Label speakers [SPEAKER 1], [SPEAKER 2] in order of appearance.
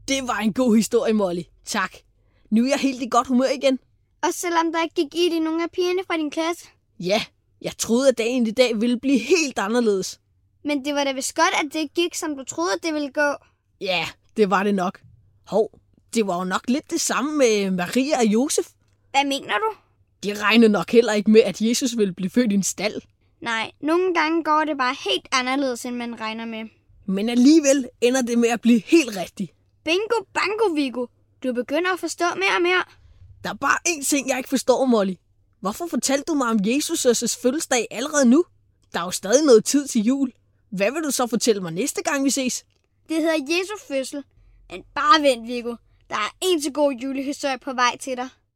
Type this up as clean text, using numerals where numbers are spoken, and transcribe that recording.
[SPEAKER 1] Det var en god historie, Molly. Tak. Nu er jeg helt i godt humør igen.
[SPEAKER 2] Og selvom der ikke gik ild i nogle af pigerne fra din klasse?
[SPEAKER 1] Ja, jeg troede, at dagen i dag ville blive helt anderledes.
[SPEAKER 2] Men det var da vist godt, at det ikke gik, som du troede, at det ville gå.
[SPEAKER 1] Ja, det var det nok. Hov, det var jo nok lidt det samme med Maria og Josef.
[SPEAKER 2] Hvad mener du?
[SPEAKER 1] De regnede nok heller ikke med, at Jesus ville blive født i en stald.
[SPEAKER 2] Nej, nogle gange går det bare helt anderledes, end man regner med.
[SPEAKER 1] Men alligevel ender det med at blive helt rigtigt.
[SPEAKER 2] Bingo bango, Viggo. Du begynder at forstå mere og mere.
[SPEAKER 1] Der er bare én ting, jeg ikke forstår, Molly. Hvorfor fortalte du mig om Jesus' fødselsdag allerede nu? Der er jo stadig noget tid til jul. Hvad vil du så fortælle mig næste gang, vi ses?
[SPEAKER 2] Det hedder Jesu fødsel. Men bare vent, Viggo. Der er en til god julehistorie på vej til dig.